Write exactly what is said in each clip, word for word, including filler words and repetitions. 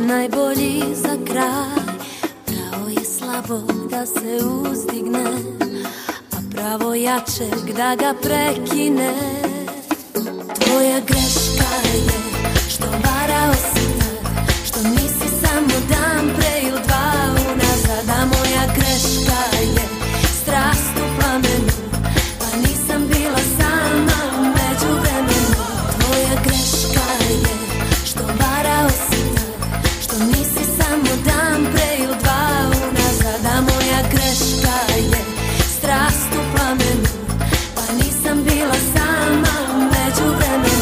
najbolji za kraj. Pravo je slabog da se uzdigne, a pravo jačeg da ga prekine. Tvoja greška je što varao si tad, što nisi samo dan pre ili dva unazad. A moja greška je strast u plamenu, pa nisam bila sama u međuvremenu. Tvoja greška je što varao si tad, što nisi samo dan pre ili dva unazad. A moja greška je strast u plamenu, pa nisam bila sama u međuvremenu.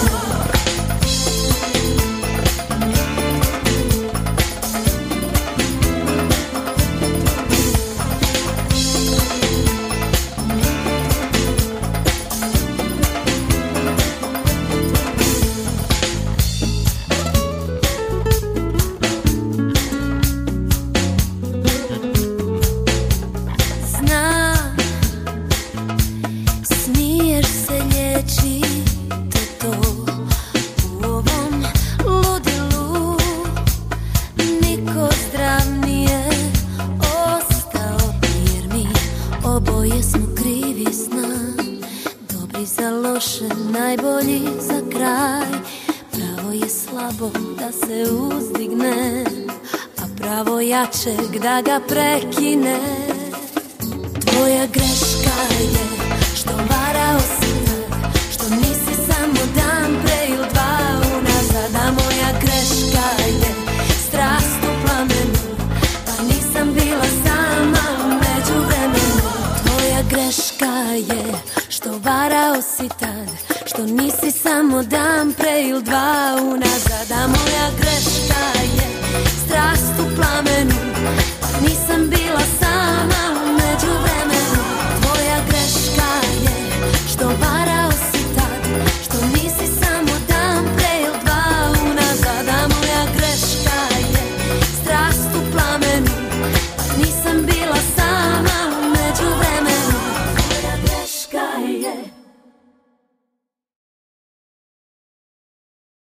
Najbolji za kraj. Pravo je slabo da se uzdigne, a pravo jačeg da ga prekine. Tvoja greška je što varao si tad, što nisi samo dan pre ili dva unazad. A moja greška je strast u plamenu, pa nisam bila sama u međuvremenu. Tvoja greška je što varao si tad, što nisi samo dan pre ili dva unazad. A moja greška je